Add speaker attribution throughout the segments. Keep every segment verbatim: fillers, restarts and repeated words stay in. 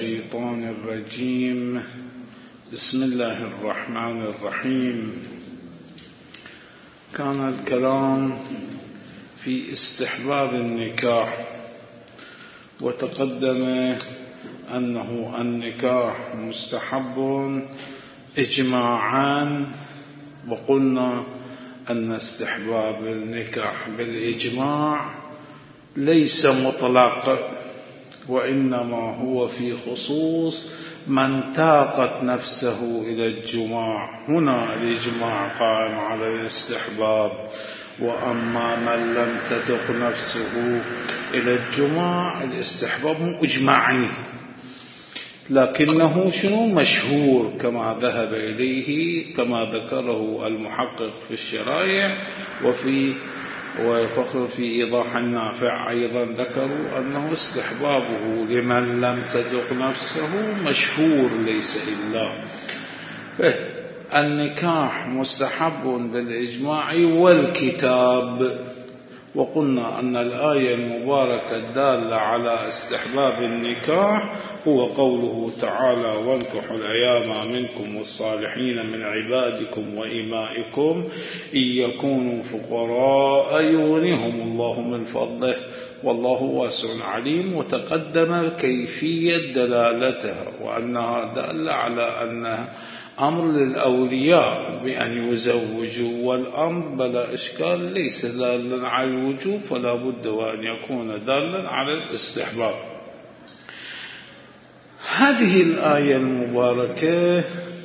Speaker 1: الشيطان الرجيم. بسم الله الرحمن الرحيم. كان الكلام في استحباب النكاح، وتقدم أنه النكاح مستحب إجماعا، وقلنا أن استحباب النكاح بالإجماع ليس مطلق، وإنما هو في خصوص من تاقت نفسه إلى الجماع. هنا الإجماع قائم على الاستحباب، وأما من لم تتق نفسه إلى الجماع الاستحباب مجمعي، لكنه شنو مشهور كما ذهب إليه، كما ذكره المحقق في الشرائع وفي وفخر في إيضاح النافع أيضا ذكروا أنه استحبابه لمن لم تتق نفسه مشهور ليس إلا. النكاح مستحب بالإجماع والكتاب، وقلنا أن الآية المباركة الدالة على استحباب النكاح هو قوله تعالى: وانكحوا الأيام منكم والصالحين من عبادكم وإمائكم إن يكونوا فقراء يغنيهم الله من فضله والله واسع عليم. وتقدم كيفية دلالتها، وأنها دالة على أنها أمر للأولياء بأن يزوجوا، والأمر بلا إشكال ليس دالا على الوجوب، فلا بد وأن يكون دالا على الاستحباب. هذه الآية المباركة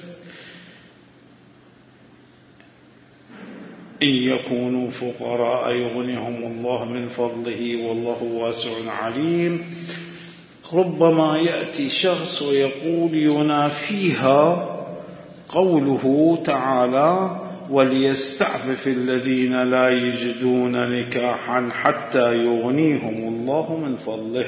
Speaker 1: إن يكونوا فقراء يغنيهم الله من فضله والله واسع عليم، ربما يأتي شخص ويقول ينافيها قوله تعالى: وليستعفف الذين لا يجدون نكاحا حتى يغنيهم الله من فضله.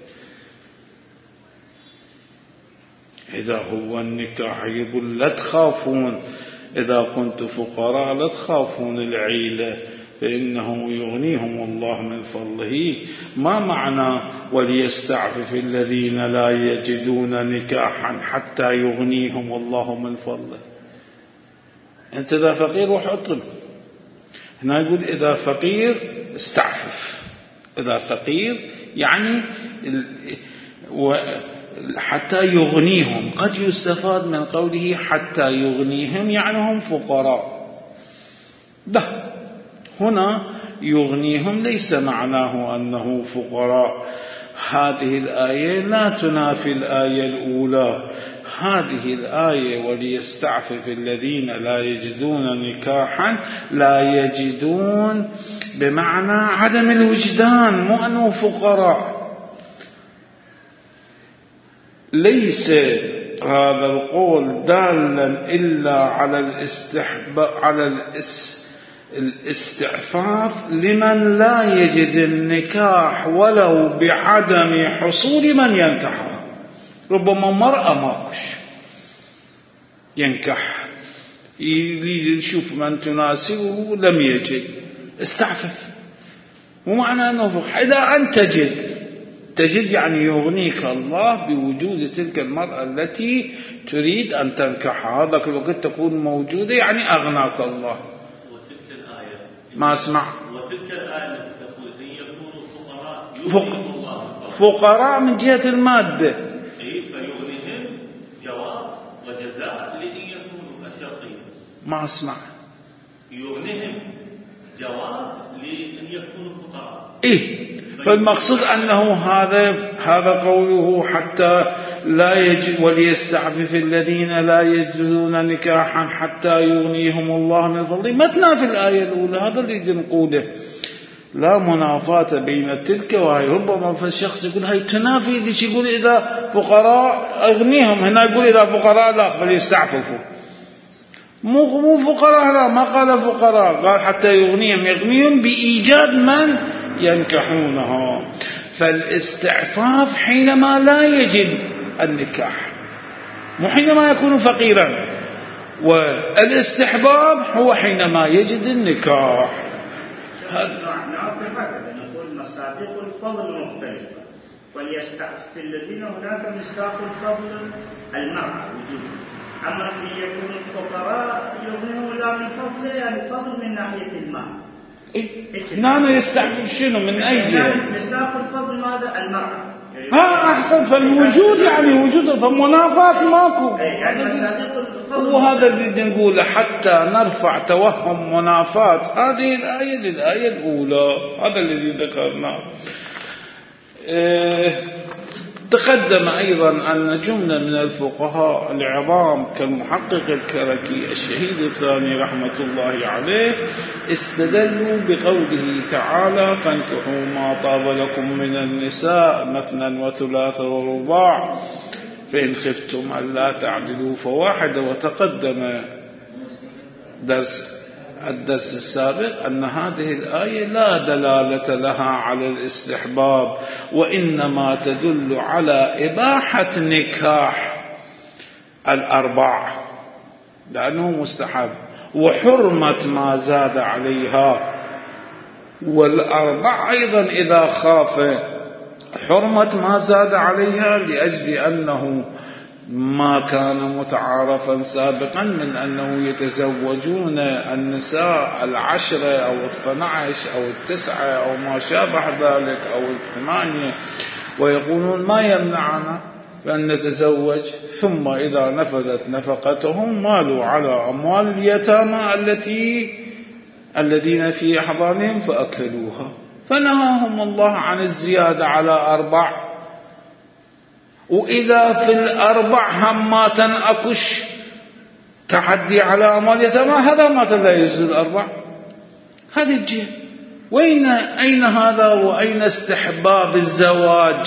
Speaker 1: إذا هو النكاح يقول لا تخافون، إذا كنت فقراء لا تخافون العيلة فإنه يغنيهم الله من فضله. ما معنى وليستعفف الذين لا يجدون نكاحا حتى يغنيهم الله من فضله؟ أنت إذا فقير روح اطلب. هنا يقول إذا فقير استعفف، إذا فقير يعني حتى يغنيهم. قد يستفاد من قوله حتى يغنيهم يعني هم فقراء، ده هنا يغنيهم ليس معناه أنه فقراء. هذه الآية لا تنافي الآية الأولى. هذه الآية وليستعفف الذين لا يجدون نكاحا، لا يجدون بمعنى عدم الوجدان، مو أنه فقراء. ليس هذا القول دالا إلا على الاستحباب، على الاس الاستعفاف لمن لا يجد النكاح ولو بعدم حصول من ينكحها. ربما مرأة ماكش ينكح، يشوف من تناسبه لم يجد، استعفف. ومعنى أنه فقح. إذا أنت تجد تجد يعني يغنيك الله بوجود تلك المرأة التي تريد أن تنكحها، هذاك الوقت تكون موجودة يعني أغناك الله. ما أسمع.
Speaker 2: وتلك الآية التي تقول إن يكونوا فقراء
Speaker 1: يغنيهم الله. فقراء من جهة المادة،
Speaker 2: أي فيغنيهم جواب وجزاء لإن يكونوا أشقين.
Speaker 1: ما أسمع.
Speaker 2: يغنيهم جواب لإن يكونوا فقراء.
Speaker 1: إيه، فالمقصود أنه هذا هذا قوله حتى لا يجد وليستعفف الذين لا يجدون نكاحا حتى يغنيهم الله من فضله، ما تنافي الآية الأولى. هذا اللي نقوله، لا منافاة بين تلك وهي. ربما فالشخص يقول هاي تنافي ذي، يقول إذا فقراء أغنيهم، هنا يقول إذا فقراء لا فليستعففوا. مو مو فقراء، لا ما قال فقراء، قال حتى يغنيهم، يغنيهم بإيجاد من ينكحونها. فالاستعفاف حينما لا يجد النكاح، مو حينما يكون فقيرا. والاستحباب هو حينما يجد النكاح.
Speaker 3: نقول مصادق الفضل مختلفة. وليستعفف الذين هناك مصداق الفضل المرأة وجوده. أما أن يكون الفقراء يغنيهم الله من فضله، يعني فضل من ناحية المال.
Speaker 1: هنا يستعفف شنو من أي جهة؟
Speaker 3: مصداق الفضل ماذا؟ المرأة.
Speaker 1: ها أحسن، فالوجود يعني وجود، فمنافات ماكو.
Speaker 3: يعني مصادق الفضل.
Speaker 1: وهذا اللي نقوله حتى نرفع توهم منافات هذه الآية للآية الأولى، هذا الذي ذكرناه. إيه تقدم أيضا أن جملة من الفقهاء العظام كالمحقق الكركي الشهيد الثاني رحمة الله عليه استدلوا بقوله تعالى: فانكحوا ما طاب لكم من النساء مثنى وثلاث ورباع فإن خفتم ألا تعدلوا فواحدة. وتقدم درس الدرس السابق أن هذه الآية لا دلالة لها على الاستحباب، وإنما تدل على إباحة نكاح الأربع لأنه مستحب، وحرمة ما زاد عليها. والأربع أيضا إذا خاف حرمة ما زاد عليها لأجل أنه ما كان متعارفا سابقا من أنه يتزوجون النساء العشرة أو الثنعش أو التسعة أو ما شابه ذلك أو الثمانية، ويقولون ما يمنعنا بأن نتزوج، ثم إذا نفذت نفقتهم مالوا على أموال اليتامى التي الذين في أحضانهم فأكلوها. فنهاهم الله عن الزيادة على أربع. وإذا في الأربع هماتا أكش تعدي على أموال اليتامى، هذا ما لا يجوز الأربع. هذه الجهة وين أين هذا؟ وأين استحباب الزواج؟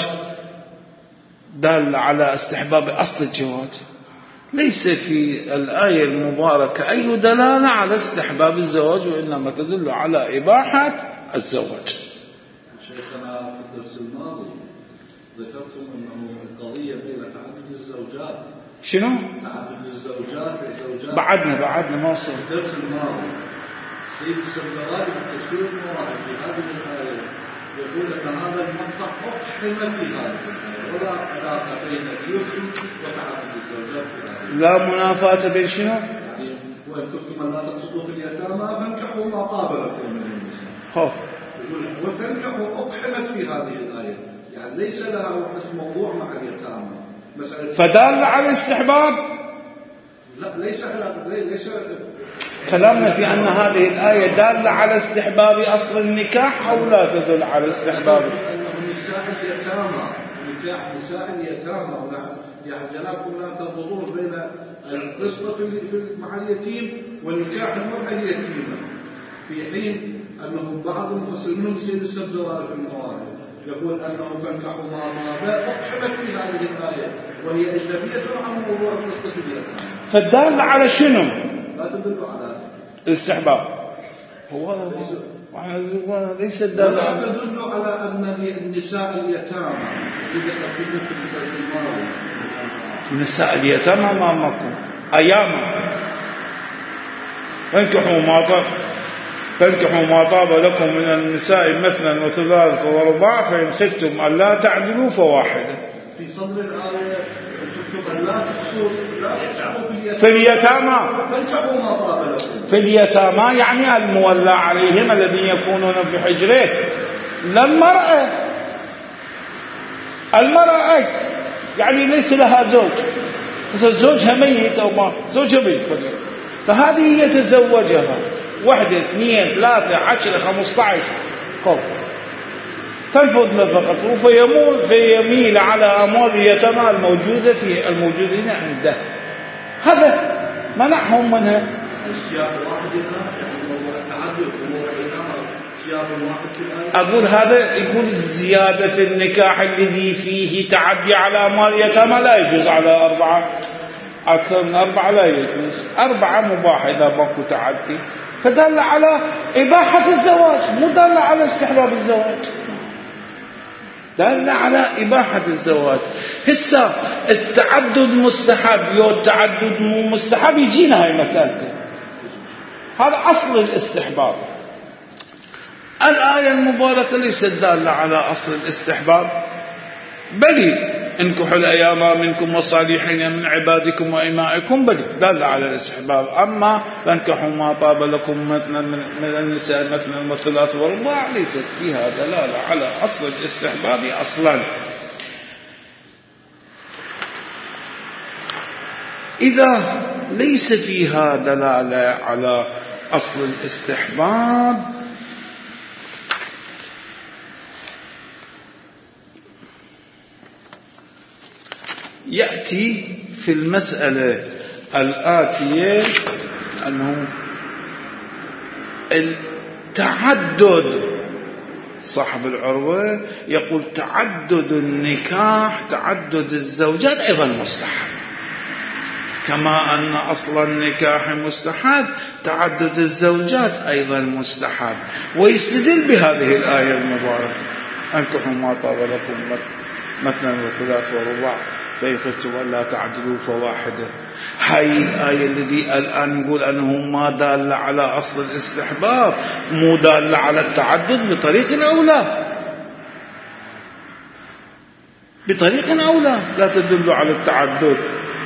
Speaker 1: دل على استحباب أصل الزواج. ليس في الآية المباركة أي دلالة على استحباب الزواج، وإنما تدل على إباحة الزواج.
Speaker 4: شيخنا في الدرس الماضي ذكرتم أنه القضية بين تعدد الزوجات.
Speaker 1: شنو؟
Speaker 4: تعدد الزوجات والزوجات.
Speaker 1: بعدنا بعدنا ما وصل.
Speaker 4: الدرس الماضي سيد السمزراني في تفسير المواهب في هذه الآية يقول لك هذا المقطع أقحم في هذه الآية، ولا علاقة بين اليوسف وتعدد الزوجات في هذه.
Speaker 1: لا منافاة بين شنو؟
Speaker 4: يعني وإن كنتم أن لا تقصدوا في اليتامى فانكحوا ما طاب لكم من النساء.
Speaker 1: هو
Speaker 4: يقول وتنكحوا أقحمت في هذه الآية، يعني ليس لها وحدة موضوع مع اليتامى. مسألة
Speaker 1: فدل على الاستحباب؟
Speaker 4: لا ليس ليس
Speaker 1: كلامنا في أن هذه الآية دالة على استحباب أصل النكاح أو لا تدل على استحباب؟
Speaker 4: أنه نساء اليتامى، نكاح نساء اليتامى، يعني جنابكم لا تربطون بين القسطة في مع اليتيم ونكاح المرأة اليتيمة، في حين أنه بعض المفسرين منهم سيد السبزواري في المواهب يقول أنه فانكحوا ما طاب أقحمت في هذه الآية وهي أجنبية عن موضوع القسطة في اليتامى.
Speaker 1: فالدالة على شنو؟
Speaker 4: لا تدل على
Speaker 1: الاستحباب. هو ليس الدالة
Speaker 4: ولا تدل على أن النساء اليتامى إذا تكون في الدرس الماضي
Speaker 1: نساء اليتامى ما مكو أياما فانكحوا ما طاب فانكحوا ما طاب لكم من النساء مثنى وثلاث ورباع فإن خفتم ألا تعدلوا فواحدة.
Speaker 4: في صدر الآية خفتم ألا تقصوا لا تقصوا في اليتامى
Speaker 1: في اليتامى
Speaker 4: فانكحوا ما طاب لكم.
Speaker 1: في اليتامى يعني المولى عليهم الذين يكونون في حجره. لا المرأة المرأة يعني ليس لها زوج، مثل زوجها ميت أو ما زوجها ميت، فهذه يتزوجها واحدة اثنين ثلاثة عشرة خمسة عشر قوم تنفذ نفقته فيمول فيميل على أموال اليتامى الموجودة في الموجودين عنده. هذا منعهم منها.
Speaker 4: السياق الواحد هنا التعدد سياق الواحد في الآية.
Speaker 1: أقول هذا يقول الزيادة في النكاح الذي فيه تعدي على أموال اليتامى لا يجوز على أربعة، أكثر من أربعة لا يجوز، أربعة مباح إذا ماكو تعدي. فدل على إباحة الزواج مو دل على استحباب الزواج، دل على إباحة الزواج. هسه التعدد مستحب يو التعدد مو مستحب يجينا هاي مسألته، هذا أصل الاستحباب. الآية المباركة ليست دالة على أصل الاستحباب، بل انكحوا الأيام منكم والصالحين من عبادكم وإمائكم، بل دل على الاستحباب. أما فانكحوا ما طاب لكم مثلا من النساء مثلا والثلاث والرباع ليست فيها دلالة على أصل الاستحباب أصلا. إذا ليس فيها دلالة على أصل الاستحباب يأتي في المسألة الآتية أنه التعدد، صاحب العروة يقول تعدد النكاح تعدد الزوجات أيضا مستحب، كما أن أصل النكاح مستحب تعدد الزوجات أيضا مستحب، ويستدل بهذه الآية المباركة أنكحوا ما طاب لكم مثلا وثلاث ورباع فإن خفتم ألا تعدلوا فواحدة. هاي الآية الذي الآن نقول أنه ما دال على أصل الاستحباب مو دال على التعدد بطريق أولى، بطريق أولى لا تدل على التعدد.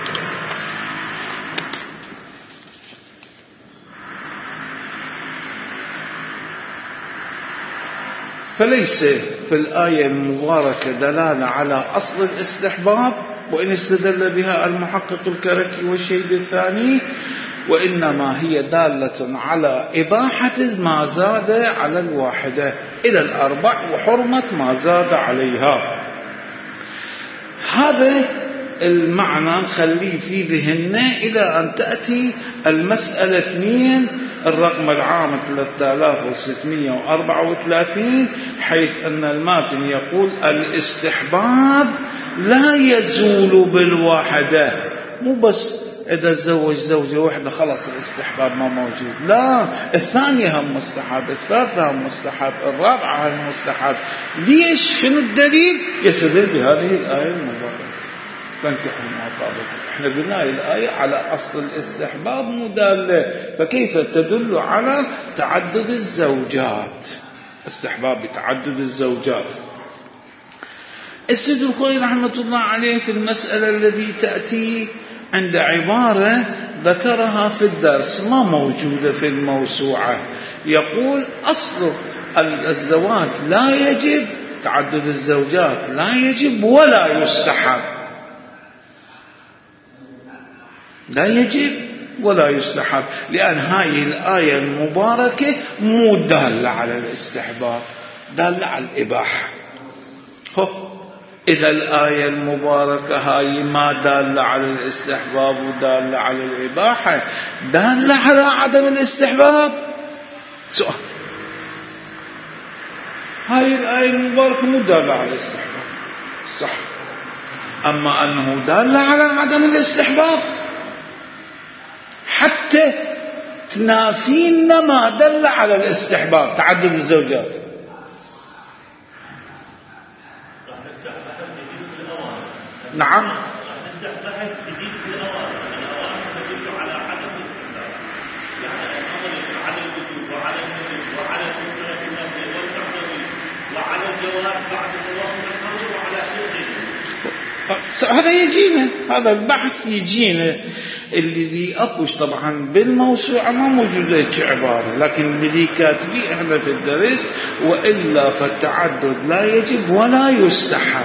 Speaker 1: فليس في الآية المباركة دلالة على أصل الاستحباب وإن استدل بها المحقق الكركي والشيد الثاني، وإنما هي دالة على إباحة ما زاد على الواحدة إلى الأربع وحرمة ما زاد عليها. هذا المعنى نخليه في ذهننا إلى أن تأتي المسألة اثنين الرقم العام ثلاثة آلاف وستمائة وأربعة وثلاثين، حيث أن الماتن يقول الاستحباب لا يزول بالواحدة، مو بس إذا تزوج زوجة واحدة خلص الاستحباب ما موجود، لا، الثانية هم مستحب، الثالثة هم مستحب، الرابعة هم مستحب. ليش؟ شنو الدليل؟ يستدل بهذه الآية المباركة فانكحوا ما طاب لكم. احنا قلنا الآية على أصل الاستحباب مدالة، فكيف تدل على تعدد الزوجات؟ استحباب بتعدد الزوجات. السيد الخوئي رحمة الله عليه في المسألة التي تأتي عند عبارة ذكرها في الدرس ما موجودة في الموسوعة، يقول أصل الزواج لا يجب، تعدد الزوجات لا يجب ولا يستحب، لا يجب ولا يستحب، لأن هاي الآية المباركة مو دالة على الاستحباب، دالة على الإباحة. هو إذا الآية المباركة هاي ما دالة على الاستحباب ودالة على الإباحة، دالة على عدم الاستحباب. سؤال، هاي الآية المباركة مو دالة على الاستحباب صح، أما أنه دالة على عدم الاستحباب حتى تنافينا ما دل على الاستحباب تعدد الزوجات. نعم هذا يجينا، هذا البحث يجينا الذي أكوش طبعا بالموسوعة ما موجود لك عبارة، لكن الذي كاتبيه احنا في الدرس وإلا فالتعدد لا يجب ولا يستحب.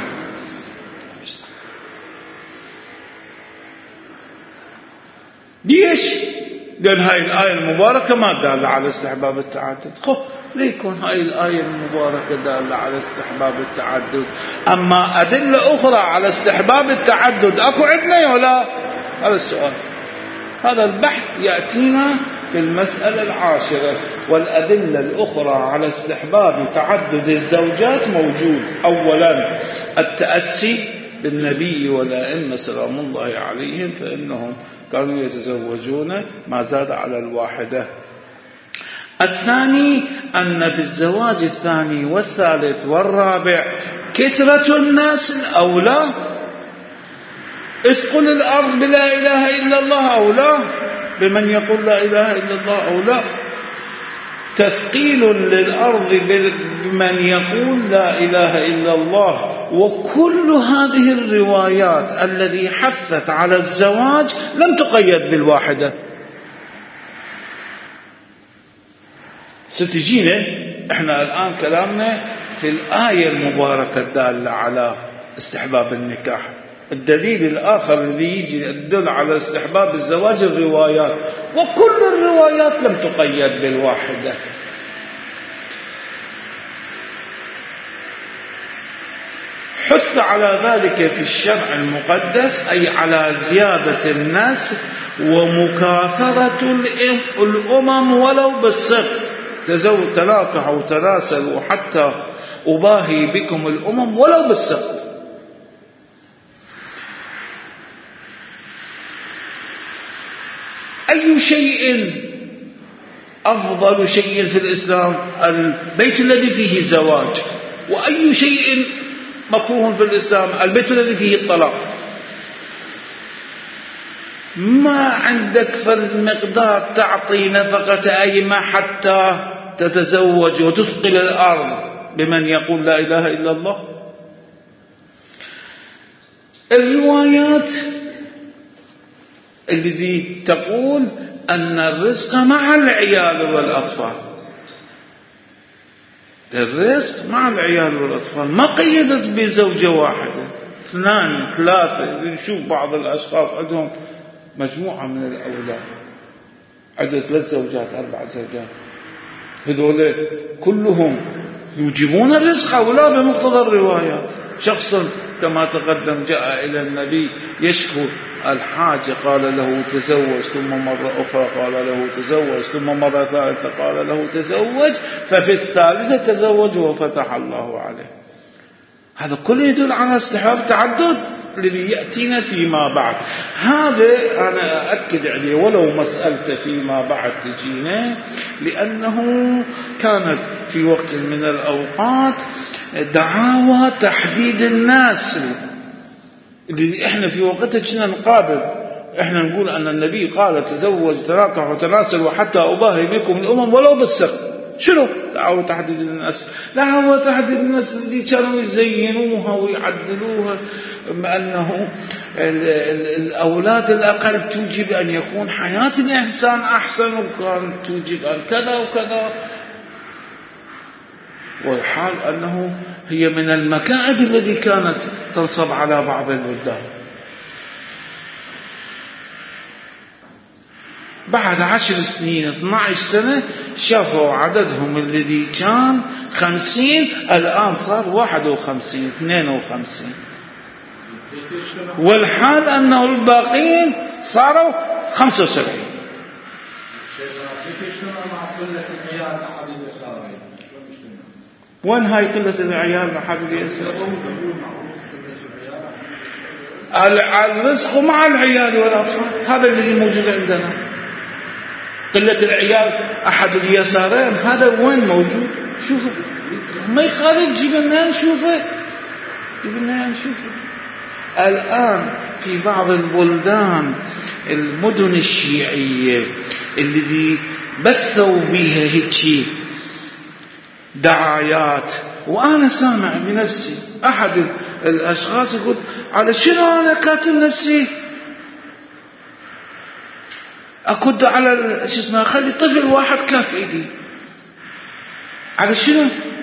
Speaker 1: ليش؟ لأن هاي الآية المباركة ما دالة على استحباب التعدد. خب ليكون هاي الآية المباركة دالة على استحباب التعدد، أما أدلة أخرى على استحباب التعدد أكو عندنا ولا؟ هذا السؤال، هذا البحث يأتينا في المسألة العاشرة. والأدلة الأخرى على استحباب تعدد الزوجات موجود. أولا التأسي بالنبي والأئمة سلام الله عليهم، فإنهم كانوا يتزوجون ما زاد على الواحدة. الثاني أن في الزواج الثاني والثالث والرابع كثرة الناس الأولى، اثقل الأرض بلا إله إلا الله أولى بمن يقول لا إله إلا الله أولى، تثقيل للأرض بمن يقول لا إله إلا الله وكل هذه الروايات التي حثت على الزواج لم تقيد بالواحدة. ستجينا احنا الآن كلامنا في الآية المباركة الدالة على استحباب النكاح. الدليل الآخر الذي يجي يدل على استحباب الزواج الروايات، وكل الروايات لم تقيد بالواحدة. حث على ذلك في الشرع المقدس، أي على زيادة النسل ومكاثرة الأمم ولو بالسقط. تزوج تلاقحوا وتراسلوا حتى أباهي بكم الأمم ولو بالسقط. أي شيء أفضل شيء في الإسلام؟ البيت الذي فيه الزواج. وأي شيء مكروه في الإسلام؟ البيت الذي فيه الطلاق. ما عندك فرد مقدار تعطي نفقة أيمة حتى تتزوج وتثقل الأرض بمن يقول لا إله إلا الله. الروايات التي تقول أن الرزق مع العيال والأطفال، الرزق مع العيال والأطفال، ما قيدت بزوجة واحدة، اثنان ثلاثة. نشوف بعض الأشخاص عندهم مجموعة من الأولاد، عنده ثلاث زوجات أربع زوجات، هذول كلهم يوجبون الرزق أو لا بمقتضى الروايات. شخص كما تقدم جاء إلى النبي يشكو الحاجة، قال له تزوج، ثم مرة أخرى قال له تزوج، ثم مرة ثالثة قال له تزوج، ففي الثالثة تزوج وفتح الله عليه. هذا كله يدل على استحباب التعدد الذي يأتينا فيما بعد. هذا أنا أأكد عليه ولو مسألة فيما بعد تجينا، لأنه كانت في وقت من الأوقات دعاوى تحديد الناس اللي احنا في وقتها كنا نقابل. احنا نقول أن النبي قال تزوج تلاقح وتناسل وحتى أباهي بكم الأمم ولو بالسقط. شنو دعوة تحديد الناس؟ دعوة تحديد الناس اللي كانوا يزينوها ويعدلوها، أنه الأولاد الأقل توجب أن يكون حياة الإنسان أحسن، وكان توجب أن كذا وكذا، والحال أنه هي من المكائد التي كانت تنصب على بعض البلدان. بعد عشر سنين اثنى عشر سنة شافوا عددهم الذي كان خمسين الآن صار واحد وخمسين اثنين وخمسين، والحال أنه الباقين صاروا خمسة وسبعين. وين هاي قلة العيال أحد اليسار؟ الرزق مع العيال والأطفال، هذا الذي موجود عندنا. قلة العيال أحد اليسارين، هذا وين موجود؟ شوفوا ما يخالف، جيب لنا نشوفه، جيب لنا نشوفه. الآن في بعض البلدان المدن الشيعية الذي بثوا بها هيك دعايات، وأنا سامع بنفسي أحد الأشخاص يقول على شنو أنا كاتب نفسي أكد على شو اسمه خلي طفل واحد كاف إيدي، على شنو؟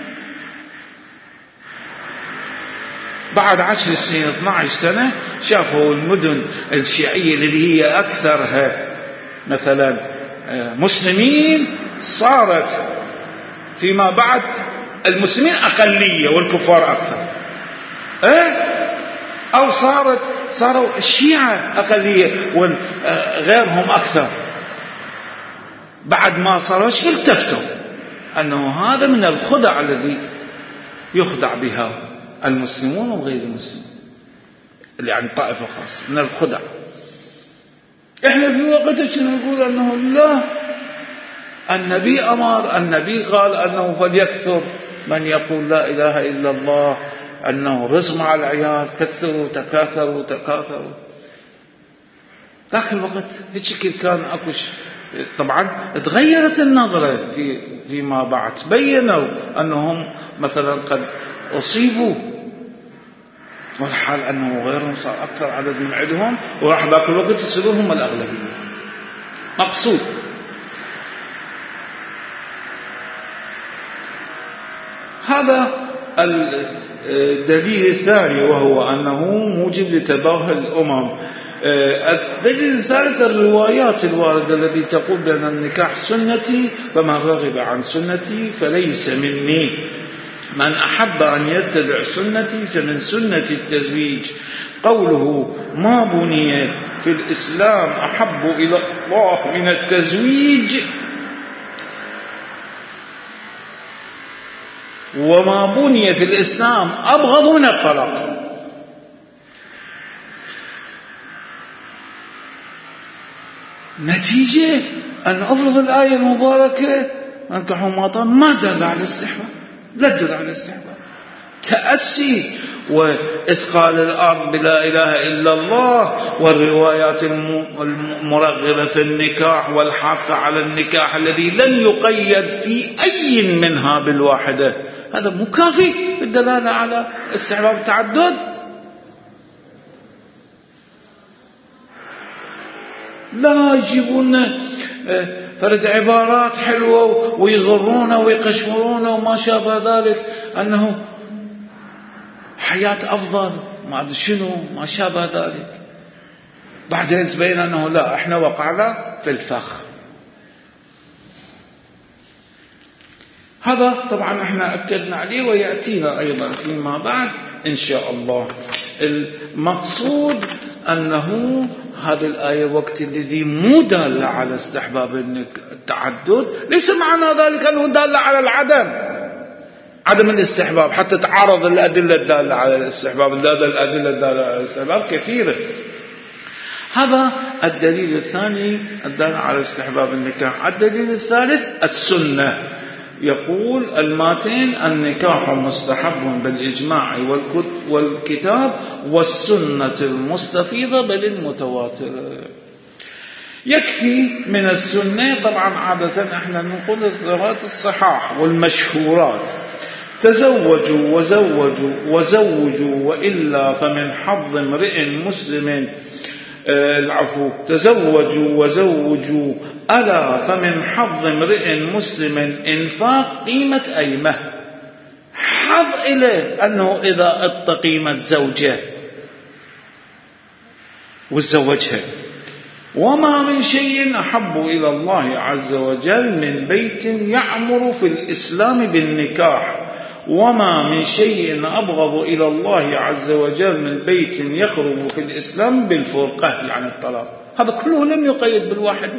Speaker 1: بعد عشر سنين اثنى عشر سنة شافوا المدن الشيعية التي هي أكثرها مثلا مسلمين صارت فيما بعد المسلمين أقلية والكفار أكثر، إيه؟ أو صارت صاروا الشيعة أقلية وغيرهم أكثر. بعد ما صاروا التفتوا أنه هذا من الخدع الذي يخدع بها المسلمون وغير المسلمين، اللي عن طائفة خاصة من الخدع. إحنا في وقتنا نقول أنه لا، النبي أمر، النبي قال أنه فليكثر من يقول لا إله إلا الله، أنه رزق مع العيال، كثروا تكاثروا تكاثروا. ذاك الوقت هالشكل كان أكوش. طبعا تغيرت النظرة في فيما بعد، بينوا أنهم مثلا قد أصيبوا والحال أنه غيرهم صار أكثر عدد من عندهم، وراح ذاك الوقت يصيرون هم الأغلبية. مقصود هذا الدليل الثاني، وهو أنه موجب لتباهي الأمم. الدليل الثالث الروايات الواردة التي تقول بأن النكاح سنتي، فمن رغب عن سنتي فليس مني، من أحب أن يتبع سنتي فمن سنة التزويج. قوله ما بني في الإسلام أحب إلى الله من التزويج، وما بني في الإسلام أبغض من الطلاق. نتيجة أن أفرض الآية المباركة أنكحوا ما طاب ما دل على الاستحباب، لا تدل على الاستحباب. تأسي وإثقال الأرض بلا إله إلا الله، والروايات المرغبة في النكاح والحث على النكاح الذي لم يقيد في أي منها بالواحدة، هذا مكافئ بالدلالة على استحباب التعدد. لا يجيبون فرد عبارات حلوة ويغرون ويقشمرون وما شابه ذلك، أنه حياة أفضل ما أدري شنو ما شابه ذلك، بعدين تبين أنه لا، إحنا وقعنا في الفخ. هذا طبعا احنا أكدنا عليه ويأتينا أيضا فيما بعد إن شاء الله. المقصود أنه هذه الآية وقت الذي مو دالة على استحباب التعدد، ليس معنى ذلك أنه دالة على العدم، عدم الاستحباب، حتى تعارض الأدلة الدالة على الاستحباب. الأدلة الدالة على الاستحباب كثيرة. هذا الدليل الثاني الدالة على استحباب النكاح. الدليل الثالث السنة، يقول الماتين النكاح مستحب بالإجماع والكتاب والسنة المستفيضة بل المتواترة. يكفي من السنة طبعا عادة احنا نقول الروايات الصحاح والمشهورات: تزوجوا وزوجوا وزوجوا وإلا فمن حظ امرئ مسلم، العفو، تزوجوا وزوجوا ألا فمن حظ امرئ مسلم إنفاق قيمة أيمة. حظ إليه أنه إذا اتقيمت زوجة وزوجها. وما من شيء أحب إلى الله عز وجل من بيت يعمر في الإسلام بالنكاح، وما من شيء أبغض إلى الله عز وجل من بيت يخرج في الإسلام بالفرقة، يعني الطلاق. هذا كله لم يقيد بالواحد،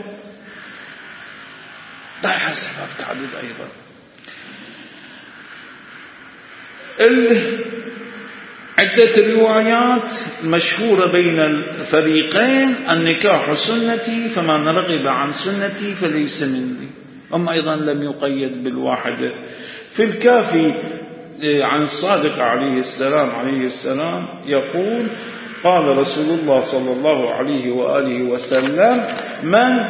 Speaker 1: لا حسب التعدد أيضا. عدة روايات مشهورة بين الفريقين: النكاح سنتي فمن رغب عن سنتي فليس مني. أما أيضا لم يقيد بالواحدة. في الكافي عن الصادق عليه السلام عليه السلام يقول: قال رسول الله صلى الله عليه وآله وسلم: من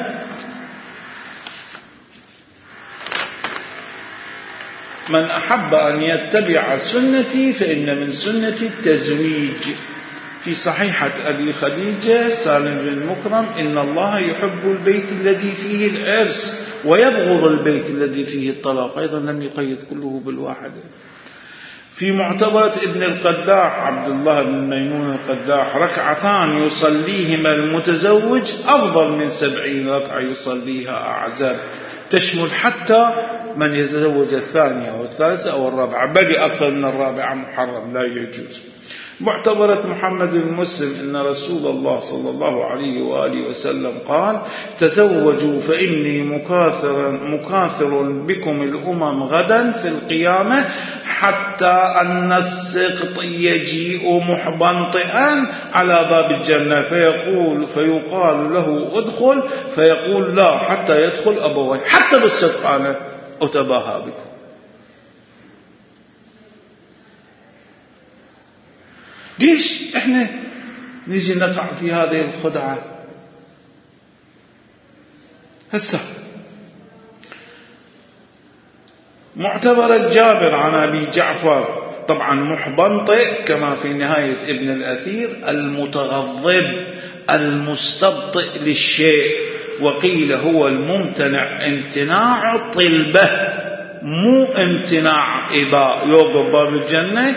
Speaker 1: من أحب أن يتبع سنتي فإن من سنتي التزويج. في صحيحة أبي خديجة سالم بن مكرم: إن الله يحب البيت الذي فيه العرس ويبغض البيت الذي فيه الطلاق. أيضا لم يقيد كله بالواحدة. في معتبرة ابن القداح عبد الله بن ميمون القداح: ركعتان يصليهما المتزوج أفضل من سبعين ركعة يصليها أعزاب، تشمل حتى من يتزوج الثانية والثالثة أو الرابعة، بل أكثر من الرابعة محرم لا يجوز. معتبرة محمد المسلم: إن رسول الله صلى الله عليه وآله وسلم قال: تزوجوا فإني مكاثر, مكاثر بكم الأمم غدا في القيامة، حتى أن السقط يجيء محبنطئا على باب الجنة فيقول فيقال له: ادخل، فيقول: لا، حتى يدخل أبوي. حتى بالصدق أنا أتباهى بكم. ليش احنا نجي نقع في هذه الخدعة؟ هسه معتبرة جابر عن أبي جعفر طبعا محبنطئ كما في نهاية ابن الأثير المتغضب المستبطئ للشيء، وقيل هو الممتنع امتناع طلبه مو امتناع إباء. يوقف باب الجنة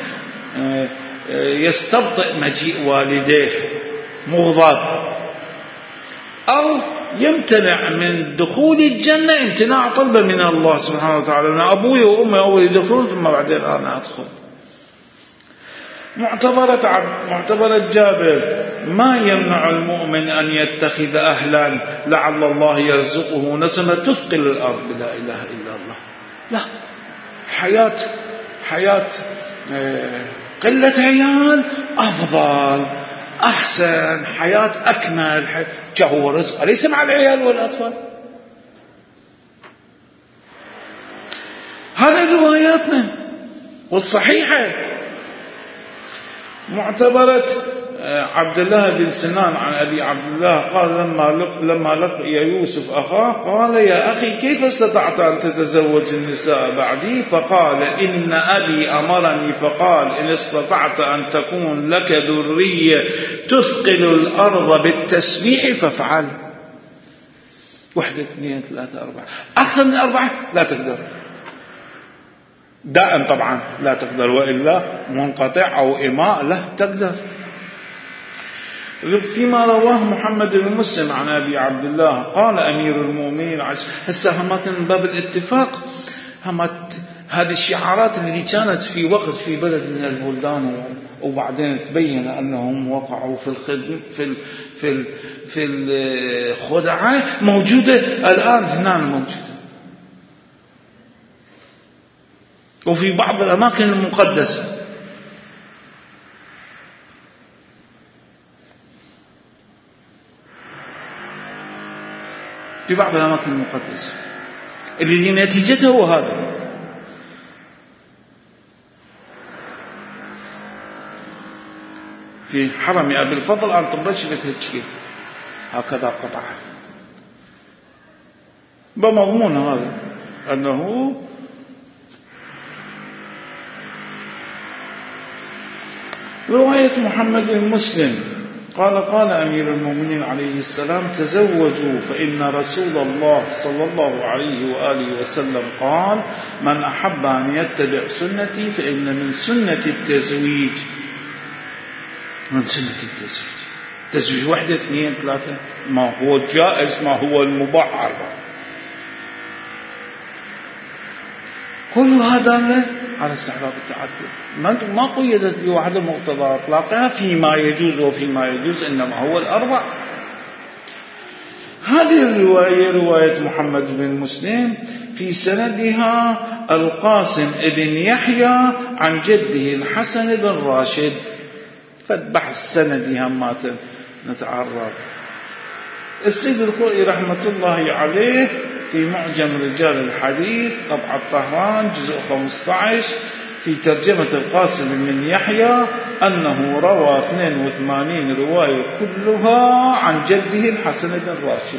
Speaker 1: يستبطئ مجيء والديه مغضب، أو يمتنع من دخول الجنة امتناع طلبه من الله سبحانه وتعالى، أن أبوي وأمي أول يدخلون ثم بعدين أنا أدخل. معتبرة عبد معتبرة جابر: ما يمنع المؤمن أن يتخذ أهلا لعل الله يرزقه نسمة تثقل الأرض بلا إله إلا الله. لا، حياة حياة قلة عيال أفضل أحسن، حياة أكمل، جهو رزق أليس مع العيال والأطفال. هذه رواياتنا والصحيحة. معتبرة عبد الله بن سنان عن أبي عبد الله قال: لما لما لقي يوسف أخاه قال: يا أخي كيف استطعت أن تتزوج النساء بعدي؟ فقال: إن أبي أمرني فقال: إن استطعت أن تكون لك ذرية تثقل الأرض بالتسبيح فافعل. واحدة اثنين ثلاثة أربعة، أكثر من أربعة لا تقدر، دائم طبعا لا تقدر، وإلا منقطع أو إماء لا تقدر. فيما رواه محمد بن مسلم عن أبي عبد الله قال أمير المؤمنين هسه همات من باب الاتفاق، همات هذه الشعارات اللي كانت في وقت في بلد من البلدان وبعدين تبين أنهم وقعوا في الخدم في ال في ال في الخدعة موجودة الآن هنا موجودة، وفي بعض الأماكن المقدسة. في بعض الأماكن المقدسة اللي نتيجته هو هذا. في حرم أبي الفضل أن طبش بتهجير هكذا قطع بمضمون هذا أنه رواية محمد بن مسلم قال: قال أمير المؤمنين عليه السلام: تزوجوا فإن رسول الله صلى الله عليه وآله وسلم قال: من أحب أن يتبع سنتي فإن من سنة التزويج. من سنة التزويج تزويج واحدة اثنين ثلاثة، ما هو الجائز ما هو المباح أربعة، كل هذا على استحباب التعدد، ما قيدت بواحدة مقتضى إطلاقها فيما يجوز وفيما يجوز، إنما هو الأربع. هذه الرواية رواية محمد بن مسلم في سندها القاسم بن يحيى عن جده الحسن بن راشد، فبحث سندها ما نتعرض. السيد الخوئي رحمة الله عليه في معجم رجال الحديث طبعة طهران جزء خمسة عشر في ترجمة القاسم بن يحيى أنه روى اثنين وثمانين رواية كلها عن جده الحسن بن راشد.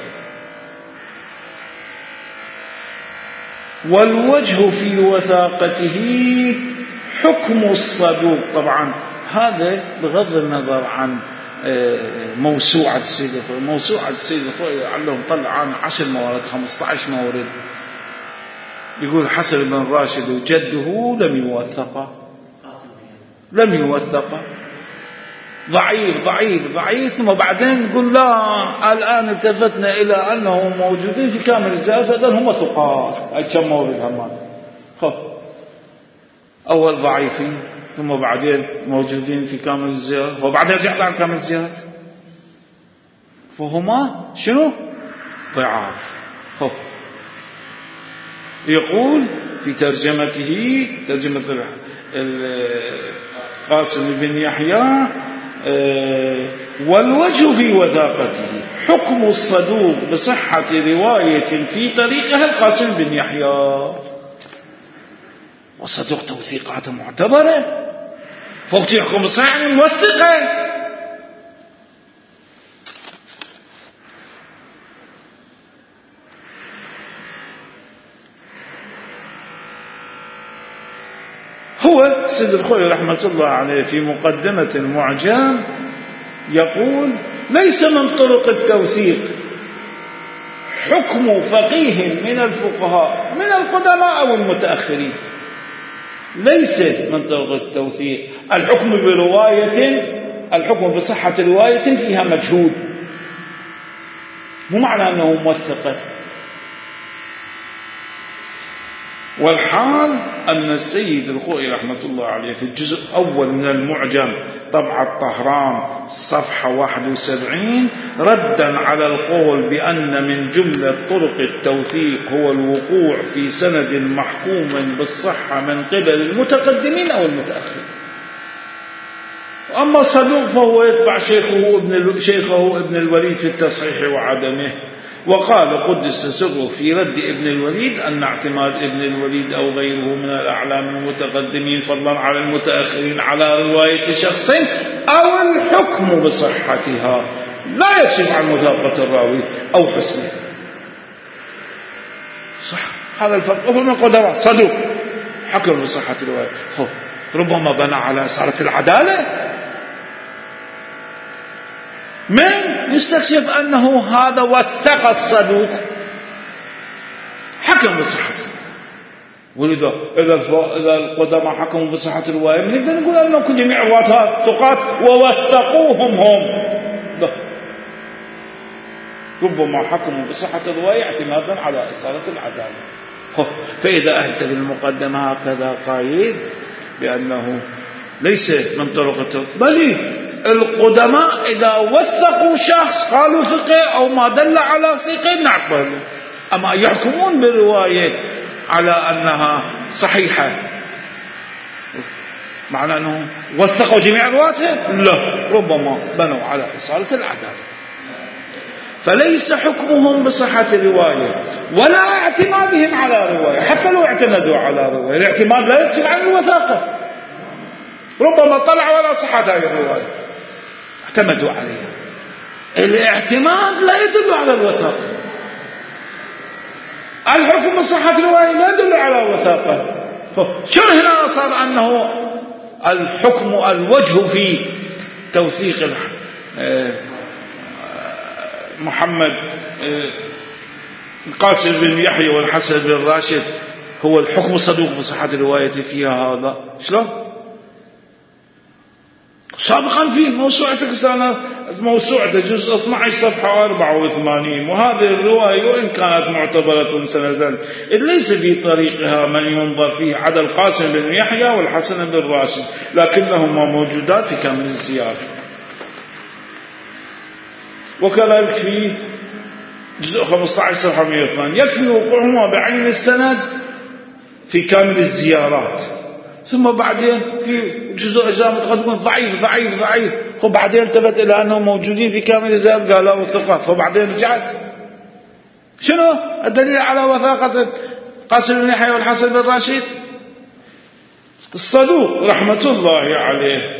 Speaker 1: والوجه في وثاقته حكم الصدوق. طبعا هذا بغض النظر عن موسوعة السيد الخوئي. موسوعة السيد الخوئي عندهم طلع عن عشر موارد خمسة عشر مورد، يقول حسن بن راشد وجده لم يوثق لم يوثق ضعيف ضعيف ضعيف، ثم بعدين يقول لا الآن التفتنا إلى أنهم موجودين في كامل الزيارة فإذن هم ثقات. أي كم مورد همان خب أول ضعيفين ثم بعدين موجودين في كامل الزيارة وبعدين رجعت عن كامل الزيارة، فهما شنو ضعاف. خب يقول في ترجمته ترجمة القاسم بن يحيى: والوجه في وثاقته حكم الصدوق بصحة رواية في طريقها القاسم بن يحيى. والصدوق توثيقات معتبرة فوق يحكم بصحة يعني موثقة. هو سيد الخوئي رحمة الله عليه في مقدمة المعجم يقول: ليس من طرق التوثيق حكم فقيه من الفقهاء من القدماء أو المتأخرين، ليس من طرق التوثيق الحكم برواية الحكم بصحة رواية فيها مجهود، مو معنى أنه موثقة. والحال أن السيد الخوئي رحمة الله عليه في الجزء الأول من المعجم طبعة طهران صفحة واحد وسبعين ردا على القول بأن من جملة طرق التوثيق هو الوقوع في سند محكوم بالصحة من قبل المتقدمين أو المتأخرين. أما الصدوق فهو يتبع شيخه ابن, شيخه ابن الوليد في التصحيح وعدمه. وقال قدس سره في رد ابن الوليد أن اعتماد ابن الوليد أو غيره من الأعلام المتقدمين فضلا على المتأخرين على رواية شخص أو الحكم بصحتها لا يكشف عن وثاقة الراوي أو حسنه. صح، هذا الفرق. أفضل من قدوة صدوق حكم بصحة الرواية، ربما بنى على إصالة العدالة، من يستكشف أنه هذا وثق الصدوق حكم بصحته. ولذا إذا إذا القدماء حكموا بصحة الرواية نقدر نقول أنهم جميع رواتها ثقات ووثقوهم هم. لا. ربما حكموا بصحة الرواية اعتمادا على إصالة العدالة. فإذا أتى بالمقدمة هكذا قايل بأنه ليس من طرق التوثيق، بل القدماء إذا وثقوا شخص قالوا ثقة أو ما دل على ثقة نعقبله، أما يحكمون بالرواية على أنها صحيحة معنى أنهم وثقوا جميع رواتها؟ لا، ربما بنوا على إصالة العدالة. فليس حكمهم بصحة الرواية ولا اعتمادهم على رواية، حتى لو اعتمدوا على رواية الاعتماد لا يكشف عن الوثاقة، ربما طلعوا على صحة هذه الرواية اعتمدوا عليها. الاعتماد لا يدل على الوثاقة، الحكم بصحة الرواية لا يدل على الوثاقة. شو هنا صار أنه الحكم الوجه في توثيق محمد القاسم بن يحيى والحسن بن راشد هو الحكم صدوق بصحة الرواية فيها. هذا شلون؟ سابقا في موسوعة كسانة موسوعة جزء اثني عشر صفحة أربعة وثمانين، وهذه الرواية وإن كانت معتبرة سندا ليس في طريقها من ينظر فيه عدا القاسم بن يحيى والحسن بن راشد، لكنهما موجودات في كامل الزيارة. وكذلك في جزء خمسة عشر صفحة مئة وثمانية يكفي وقوعهما بعين السند في كامل الزيارات. ثم بعدين في جزء أجزاء متقدمة ضعيف ضعيف ضعيف، وبعدين انتبهت إلى أنهم موجودين في كامل الزيارات قالوا وثقات، وبعدين رجعت. شنو الدليل على وثاقة قاسم بن يحيى والحسن بن راشد؟ الصدوق رحمة الله عليه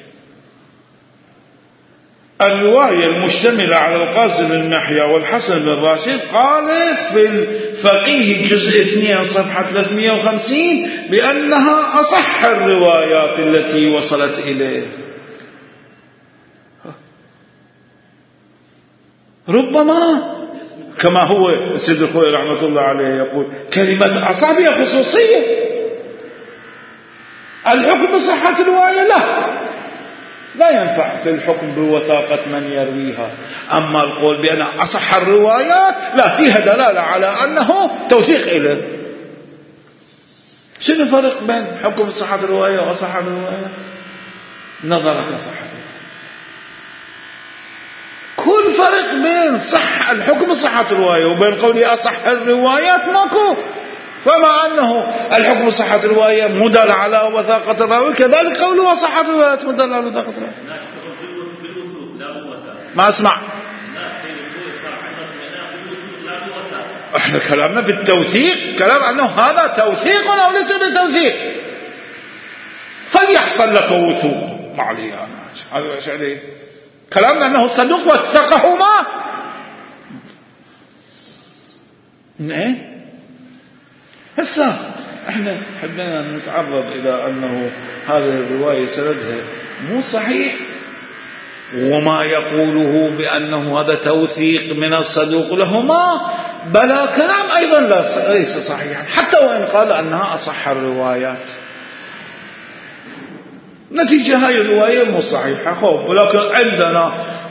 Speaker 1: الرواية المشتملة على القاسم بن يحيى والحسن بن راشد قال في الفقيه جزء اثنين صفحة ثلاثمئة وخمسين بأنها أصح الروايات التي وصلت إليه. ربما كما هو سيد الخوئي رحمة الله عليه يقول كلمة أصابية خصوصية، الحكم بصحة الرواية لا لا ينفع في الحكم بوثاقة من يرويها. أما القول بأن أصح الروايات لا، فيها دلالة على أنه توثيق إليه. شنو الفرق بين حكم صحة الرواية وأصح الروايات؟ نظرك صح كل فرق بين صح الحكم صحة الرواية وبين قولي أصح الروايات ماكو. فما أنه الحكم صحة الرواية مدل على وثاقة الراوي كذلك قوله وصحة الروايات مدل على وثاقة الراوي. ما أسمع. احنا كلامنا في التوثيق كلام أنه هذا توثيق أو ليس بتوثيق، فليحصل لك وثوق ما عليه أنا هذا ايش عليه. كلامنا أنه الصدوق وثقهما ايه هسه احنا حبينا نتعرض إلى أنه هذه الرواية سندها مو صحيح، وما يقوله بأنه هذا توثيق من الصدوق لهما بلا كلام أيضا ليس صحيحا، حتى وإن قال أنها أصح الروايات. نتيجة هاي الرواية مو صحيحة خوف، ولكن عندنا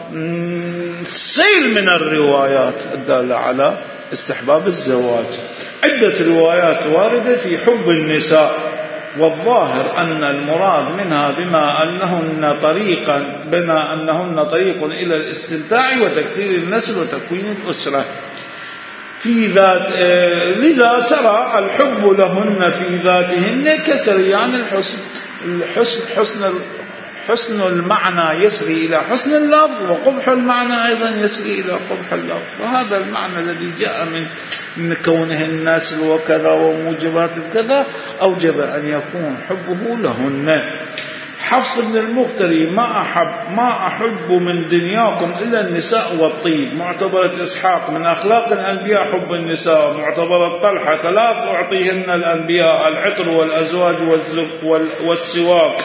Speaker 1: سيل من الروايات الدالة على استحباب الزواج. عدة روايات واردة في حب النساء، والظاهر أن المراد منها بما أنهن طريقا بما أنهن طريق إلى الاستمتاع وتكثير النسل وتكوين الأسرة في ذات لذا سرى الحب لهن في ذاتهن كسريان الحسن الحسن حسن حسن المعنى يسري إلى حسن اللفظ، وقبح المعنى أيضا يسري إلى قبح اللفظ. وهذا المعنى الذي جاء من من كونه النسل وكذا وموجبات كذا أوجب أن يكون حبه لهن. حفص بن المختري ما أحب ما أحب من دنياكم إلا النساء والطيب. معتبرة إسحاق من أخلاق الأنبياء حب النساء. معتبرة طلحة ثلاث أعطيهن الأنبياء: العطر والأزواج والسواك.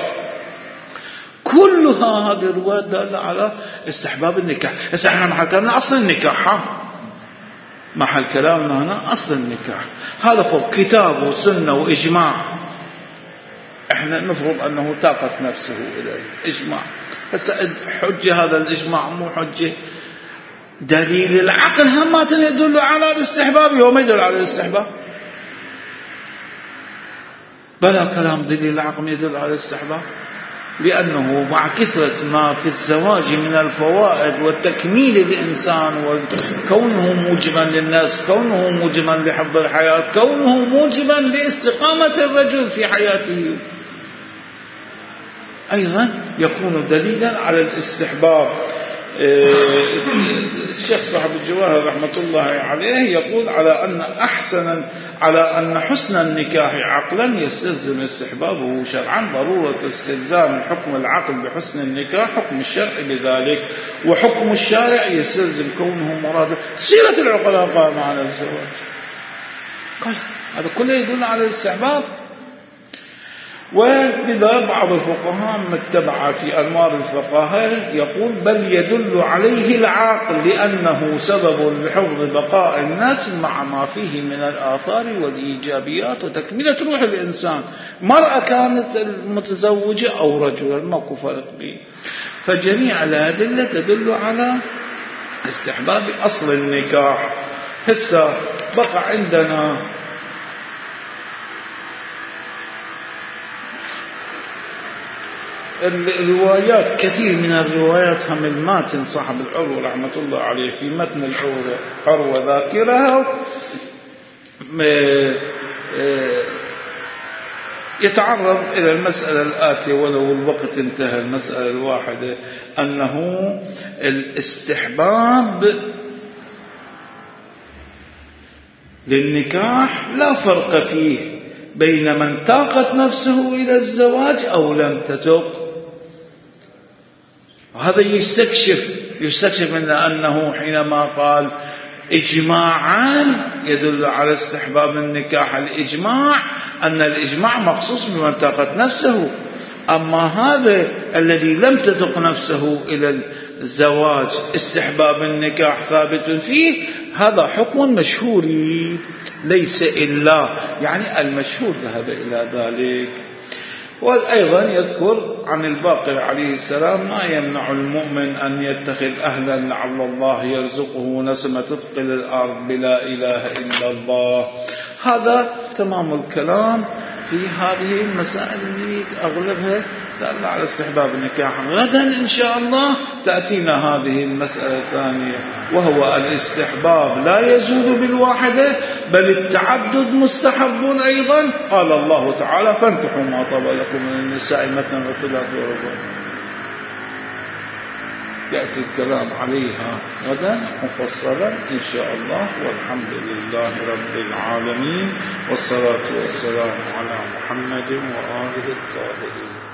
Speaker 1: كلها هذه الروايات دالة على استحباب النكاح. بس احنا محل كلامنا أصل النكاح، ها محل كلامنا هنا أصل النكاح. هذا فوق كتاب وسنة وإجماع، احنا نفرض أنه طاقت نفسه إلى الإجماع. بس حجة هذا الإجماع مو حجة. دليل العقل همات يدل على الاستحباب وما يدل على الاستحباب. بلا كلام دليل العقل يدل على الاستحباب، لأنه مع كثرة ما في الزواج من الفوائد والتكميل الإنسان، وكونه موجبا للناس، كونه موجبا لحفظ الحياة، كونه موجبا لاستقامة الرجل في حياته، أيضا يكون دليلا على الاستحباب. الشيخ صاحب الجواهر رحمة الله عليه يقول على أن أحسن على أن حسن النكاح عقلا يستلزم استحبابه شرعا، ضرورة استلزام حكم العقل بحسن النكاح حكم الشرع بذلك، وحكم الشارع يستلزم كونه مرادا. سيرة العقلاء قائمة على الزواج. قال هذا كله يدل على الاستحباب. ولذا بعض الفقهاء متبع في أنوار الفقهاء يقول بل يدل عليه العاقل لأنه سبب لحفظ بقاء الناس مع ما فيه من الآثار والإيجابيات وتكملة روح الإنسان، مرأة كانت متزوجة أو رجلا ماكو فرق به. فجميع الأدلة تدل على استحباب أصل النكاح. هسه بقى عندنا الروايات، كثير من الروايات هم الماتن صاحب العروة رحمة الله عليه في متن العروة عروة ذاكرها يتعرض إلى المسألة الآتية ولو الوقت انتهى. المسألة الواحدة أنه الاستحباب للنكاح لا فرق فيه بين من تاقت نفسه إلى الزواج أو لم تتق. وهذا يستكشف يستكشف من أنه حينما قال إجماعا يدل على استحباب النكاح، الإجماع أن الإجماع مخصوص بمن تاقت نفسه. أما هذا الذي لم تتق نفسه إلى الزواج استحباب النكاح ثابت فيه، هذا حكم مشهور ليس إلا يعني المشهور ذهب إلى ذلك. وأيضا يذكر عن الباقر عليه السلام ما يمنع المؤمن أن يتخذ أهلا لعل الله يرزقه نسمة تثقل الأرض بلا إله إلا الله. هذا تمام الكلام في هذه المسائل اللي أغلبها دل على استحباب النكاح. غدا إن شاء الله تأتينا هذه المسألة الثانية، وهو الاستحباب لا يزول بالواحدة بل التعدد مستحب أيضا. قال الله تعالى فانكحوا ما طاب لكم من النساء مثنى وثلاث ورباع. يأتي الكلام عليها غدا مفصلا إن شاء الله. والحمد لله رب العالمين، والصلاة والسلام على محمد وآله الطاهرين.